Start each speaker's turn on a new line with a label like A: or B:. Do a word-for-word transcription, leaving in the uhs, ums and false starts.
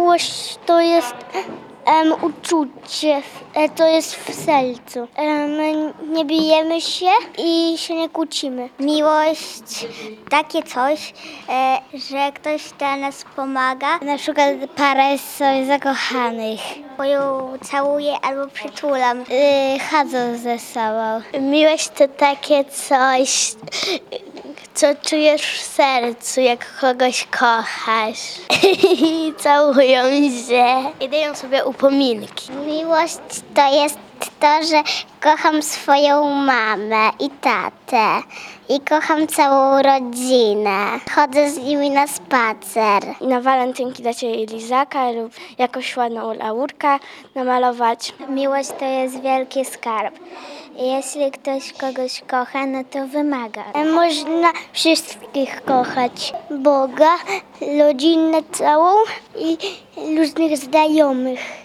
A: Miłość to jest em, uczucie, e, to jest w sercu. Em, nie bijemy się i się nie kłócimy. Miłość takie coś, e, że ktoś dla nas pomaga. Na przykład para jest sobie zakochanych. Bo ją całuję albo przytulam. Yy, chodzą ze sobą. Miłość to takie coś, co czujesz w sercu, jak kogoś kochasz. I całują się. I dają sobie upominki. Miłość to jest to, że kocham swoją mamę i tatę. I kocham całą rodzinę. Chodzę z nimi na spacer. Na walentynki dacie jej lizaka lub jakąś ładną laurkę namalować. Miłość to jest wielki skarb. Jeśli ktoś kogoś kocha, no to wymaga. Można wszystkich kochać. Boga, rodzinę całą i różnych znajomych.